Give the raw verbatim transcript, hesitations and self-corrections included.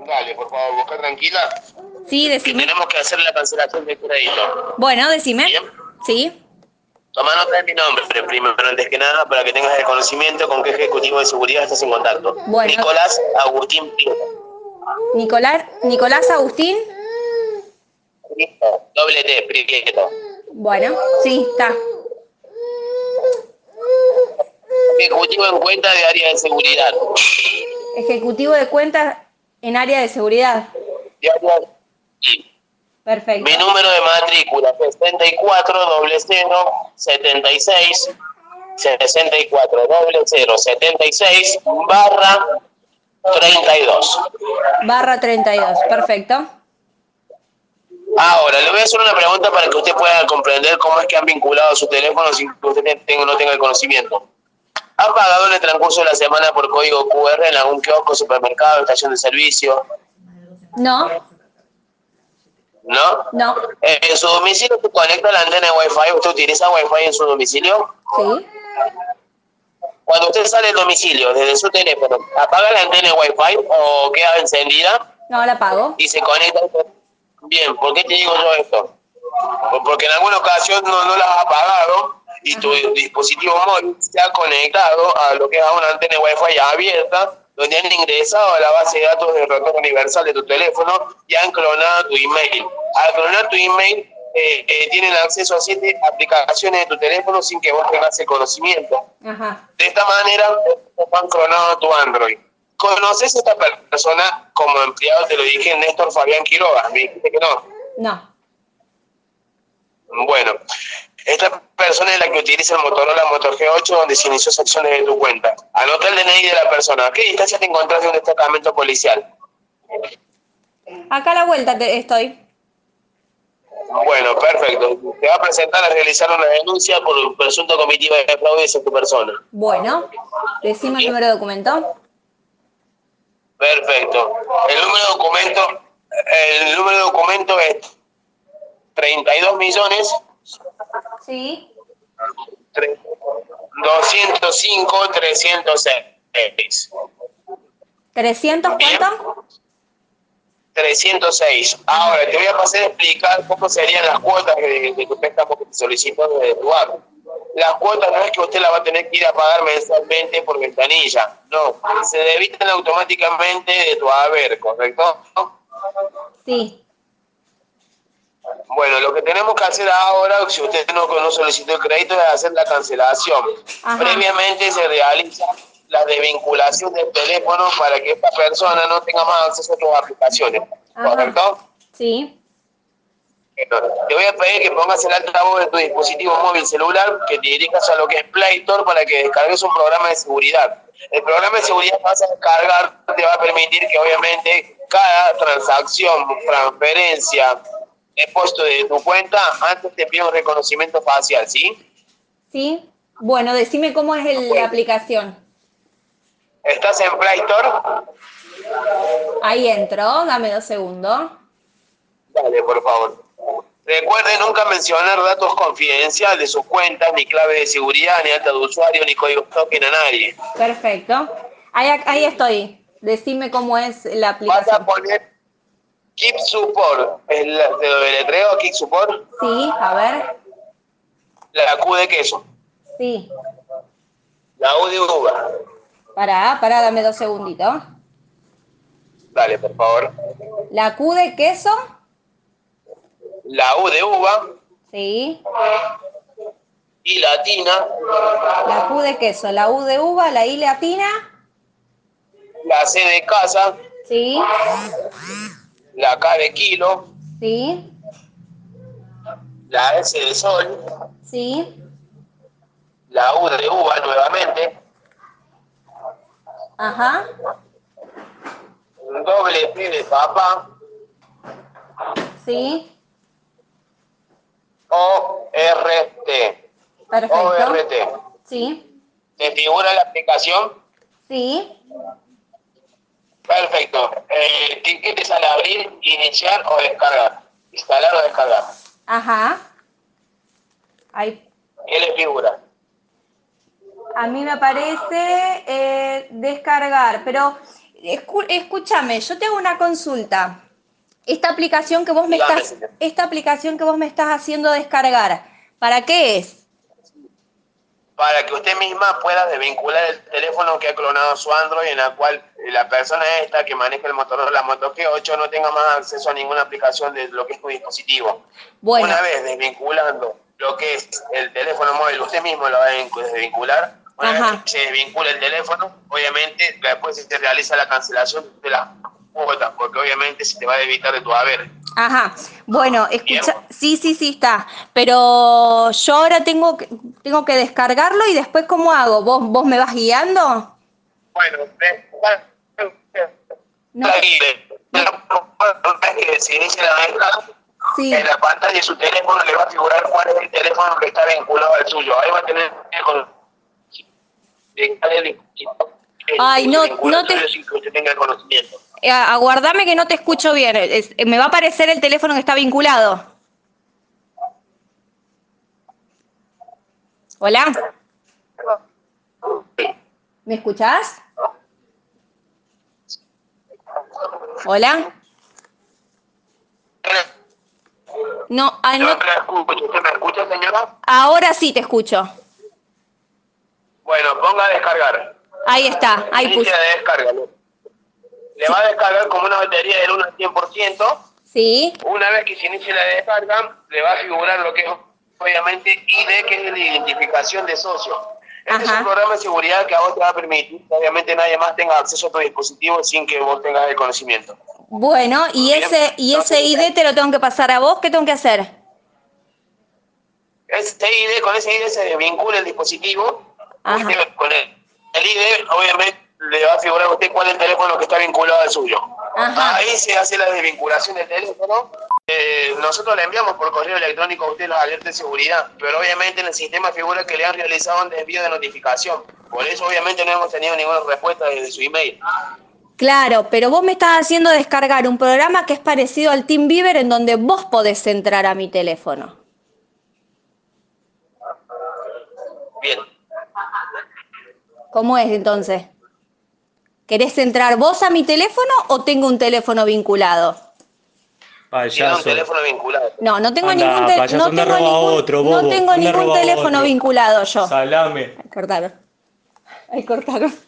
Dale, por favor, busca tranquila. Sí, Que decime. tenemos que hacer la cancelación del crédito. Bueno, decime. ¿Bien? Sí. Toma nota de mi nombre, primero, antes que nada, para que tengas el conocimiento con qué ejecutivo de seguridad estás en contacto. Bueno. Nicolás Agustín Prieto. Nicolás, Nicolás Agustín. Prieto, doble T, Prieto. Bueno, sí, está. Ejecutivo en cuenta de área de seguridad. Ejecutivo de cuentas en área de seguridad. De área- Sí. Perfecto. Mi número de matrícula es sesenta y cuatro cero setenta y seis sesenta y cuatro cero setenta y seis barra treinta y dos. Barra treinta y dos. Perfecto. Ahora, le voy a hacer una pregunta para que usted pueda comprender cómo es que han vinculado su teléfono sin que usted tenga, no tenga el conocimiento. ¿Ha pagado en el transcurso de la semana por código Q R en algún kiosco, supermercado, estación de servicio? No. ¿No? No. Eh, ¿En su domicilio se conecta a la antena de Wi-Fi? ¿Usted utiliza Wi-Fi en su domicilio? Sí. Cuando usted sale del domicilio, desde su teléfono, ¿apaga la antena de Wi-Fi o queda encendida No la pago. y se conecta? Bien, ¿por qué te digo yo esto? Porque en alguna ocasión no, no las has apagado y tu Ajá. dispositivo móvil se ha conectado a lo que es a una antena de Wi-Fi abierta, donde han ingresado a la base de datos de retorno universal de tu teléfono y han clonado tu email. Al clonar tu email, eh, eh, tienen acceso a siete aplicaciones de tu teléfono sin que vos tengas el conocimiento. Ajá. De esta manera, han clonado tu Android. ¿Conoces a esta persona como empleado? Te lo dije, Néstor Fabián Quiroga. Me dijiste que no. No. Bueno, esta persona es la que utiliza el Motorola Moto G ocho donde se inició secciones de tu cuenta. Anota el D N I de la persona. ¿A qué distancia te encontrás de un destacamento policial? Acá a la vuelta te estoy. Bueno, perfecto. Te va a presentar a realizar una denuncia por un presunto cometido de fraude hacia tu persona. Bueno, decime el ¿Bien? número de documento. Perfecto. El número de documento, el número de documento es treinta y dos millones Sí. doscientos cinco trescientos seis. ¿trescientos ¿Bien? cuánto? trescientos seis. Ahora, te voy a pasar a explicar cómo serían las cuotas de, de tu préstamo que te solicitó desde tu banco. Las cuotas no es que usted las va a tener que ir a pagar mensualmente por ventanilla. No, se debitan automáticamente de tu haber, ¿correcto? Sí. Bueno, lo que tenemos que hacer ahora, si usted no, no solicitó el crédito, es hacer la cancelación. Ajá. Previamente se realiza la desvinculación del teléfono para que esta persona no tenga más acceso a tus aplicaciones. Ajá. ¿Correcto? Sí. Te voy a pedir que pongas el altavoz de tu dispositivo móvil celular, que te dirijas a lo que es Play Store para que descargues un programa de seguridad. El programa de seguridad que vas a descargar te va a permitir que obviamente cada transacción, transferencia, depósito de tu cuenta, antes te pide un reconocimiento facial, ¿sí? Sí. Bueno, decime cómo es el- la aplicación. ¿Estás en Play Store? Ahí entro, dame dos segundos. Dale, por favor. Recuerde nunca mencionar datos confidenciales de sus cuentas, ni clave de seguridad, ni alta de usuario, ni código token a nadie. Perfecto. Ahí, ahí estoy. Decime cómo es la Vas a aplicación. poner Keep Support. ¿Es la- ¿Te lo deletreo, Keep Support? Sí, a ver. La Q de queso. Sí. La U de uva. Pará, pará, dame dos segunditos. Dale, por favor. La Q de queso. La U de uva Sí. y latina. La Q de queso, la U de uva, la I latina. La C de casa. Sí. La K de kilo. Sí. La S de sol. Sí. La U de uva nuevamente. Ajá. Doble P de papá. Sí. O R T. O R Perfecto. T. Sí. ¿Te figura la aplicación? Sí. Perfecto. Eh, ¿Qué quieres al abrir, iniciar o descargar? Instalar o descargar. Ajá. Ahí. ¿Qué le figura? A mí me aparece eh, descargar, pero Escu- escúchame, yo te hago una consulta. Esta aplicación que vos me Dígame, estás, señor. esta aplicación que vos me estás haciendo descargar, ¿para qué es? Para que usted misma pueda desvincular el teléfono que ha clonado su Android, en la cual la persona esta que maneja el Motorola Moto G ocho no tenga más acceso a ninguna aplicación de lo que es tu dispositivo. Bueno, Una vez desvinculando lo que es el teléfono móvil, usted mismo lo va a desvincular. Una ajá. vez que se desvincula el teléfono, obviamente después se realiza la cancelación de las cuotas, porque obviamente se te va a debitar de tu haber. Ajá, bueno, Bien. escucha, sí, sí, sí está, pero yo ahora tengo que, tengo que descargarlo y después ¿cómo hago? ¿Vos, vos me vas guiando? Bueno, de- No te, no, que se inicia la mezcla, sí, en la pantalla de su teléfono le va a figurar cuál es el teléfono que está vinculado al suyo. Ahí va a tener el ay, no, no te, sin que usted tenga el conocimiento. eh, aguardame que no te escucho bien, es- me va a aparecer el teléfono que está vinculado. ¿Hola? ¿Me escuchás? ¿Hola? No, ah, Yo no, no la escucho. ¿Usted me escucha, señora? ahora sí te escucho. Bueno, ponga a descargar. Ahí está, ahí puse. Inicia de descarga. ¿No? Le Sí, va a descargar como una batería del uno al cien por ciento. sí, Una vez que se inicie la descarga, le va a figurar lo que es, obviamente, I D, que es la identificación de socio. Este es un ajá. programa de seguridad que a vos te va a permitir que obviamente nadie más tenga acceso a tu dispositivo sin que vos tengas el conocimiento. Bueno, y Bien, ese, y ese entonces, I D te lo tengo que pasar a vos, ¿qué tengo que hacer? ese I D, con ese I D se vincula el dispositivo. Ajá, Usted, con el, el I D, obviamente, le va a figurar a usted cuál es el teléfono que está vinculado al suyo. ajá. Ahí se hace la desvinculación del teléfono. Eh, nosotros le enviamos por correo electrónico a usted las alertas de seguridad, pero obviamente en el sistema figura que le han realizado un desvío de notificación. Por eso obviamente no hemos tenido ninguna respuesta desde su email. Claro, pero vos me estás haciendo descargar un programa que es parecido al TeamViewer en donde vos podés entrar a mi teléfono. Bien. ¿Cómo es entonces? ¿Querés entrar vos a mi teléfono o tengo un teléfono vinculado? Tiene un Payaso. teléfono vinculado. No, no tengo Anda, ningún te- payaso, no anda tengo roba ningún otro, no bobo. tengo Anda ningún roba teléfono otro. vinculado yo. Salame. Ay, cortaron. Ay, cortaron.